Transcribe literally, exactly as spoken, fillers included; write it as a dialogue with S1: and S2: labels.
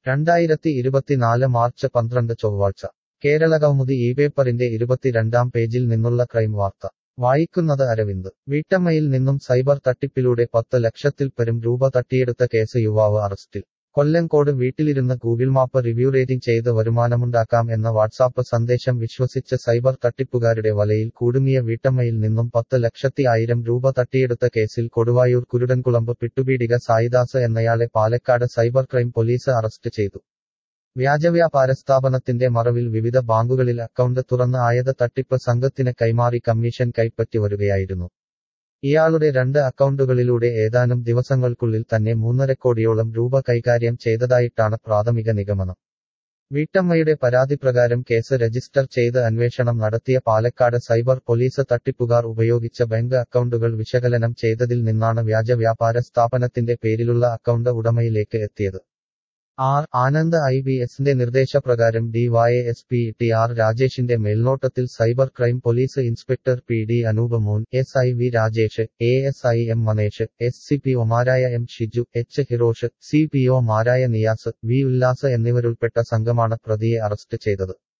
S1: രണ്ടായിരത്തി ഇരുപത്തിനാല് മാർച്ച് പന്ത്രണ്ട് ചൊവ്വാഴ്ച കേരളകൗമുദി ഈ പേപ്പറിന്റെ ഇരുപത്തിരണ്ടാം പേജിൽ നിന്നുള്ള ക്രൈം വാർത്ത വായിക്കുന്നത് അരവിന്ദ്. വീട്ടമ്മയിൽ നിന്നും സൈബർ തട്ടിപ്പിലൂടെ പത്ത് ലക്ഷത്തിൽ പരം രൂപ തട്ടിയെടുത്ത കേസ് യുവാവ് അറസ്റ്റിൽ. കൊല്ലങ്കോട് വീട്ടിലിരുന്ന് ഗൂഗിൾ മാപ്പ് റിവ്യൂ റേറ്റിംഗ് ചെയ്ത് വരുമാനമുണ്ടാക്കാം എന്ന വാട്സാപ്പ് സന്ദേശം വിശ്വസിച്ച് സൈബർ തട്ടിപ്പുകാരുടെ വലയിൽ കുടുങ്ങിയ വീട്ടമ്മയിൽ നിന്നും പത്ത് ലക്ഷത്തി ആയിരം രൂപ തട്ടിയെടുത്ത കേസിൽ കൊടുവായൂർ കുരുടൻകുളമ്പ് പിട്ടുപീടിക സായിദാസ് എന്നയാളെ Palakkad cyber crime police arrest ചെയ്തു. വ്യാജവ്യാപാര സ്ഥാപനത്തിന്റെ മറവിൽ വിവിധ ബാങ്കുകളിൽ അക്കൗണ്ട് തുറന്ന് ആയത് തട്ടിപ്പ് സംഘത്തിന് കൈമാറി കമ്മീഷൻ കൈപ്പറ്റി വരികയായിരുന്നു. ഇയാളുടെ രണ്ട് അക്കൗണ്ടുകളിലൂടെ ഏതാനും ദിവസങ്ങൾക്കുള്ളിൽ തന്നെ മൂന്നര കോടിയോളം രൂപ കൈകാര്യം ചെയ്തതായിട്ടാണ് പ്രാഥമിക നിഗമനം. വീട്ടമ്മയുടെ പരാതിപ്രകാരം കേസ് രജിസ്റ്റർ ചെയ്ത് അന്വേഷണം നടത്തിയ പാലക്കാട് സൈബർ പോലീസ് തട്ടിപ്പുകാർ ഉപയോഗിച്ച ബാങ്ക് അക്കൗണ്ടുകൾ വിശകലനം ചെയ്തതിൽ നിന്നാണ് വ്യാജ വ്യാപാര സ്ഥാപനത്തിന്റെ പേരിലുള്ള അക്കൗണ്ട് ഉടമയിലേക്ക് എത്തിയത്. ആർ ആനന്ദ് ഐ പി എസിന്റെ നിർദ്ദേശപ്രകാരം D Y S P T R രാജേഷിന്റെ മേൽനോട്ടത്തിൽ cyber crime police inspector P D Anoop Mon, S I V Rajesh, A S I M Manesh, S C P ഒമാരായ M Shiju, H Hirosh, C P ഒമാരായ നിയാസ്, വി ഉല്ലാസ് എന്നിവരുൾപ്പെട്ട സംഘമാണ് പ്രതിയെ അറസ്റ്റ് ചെയ്തത്.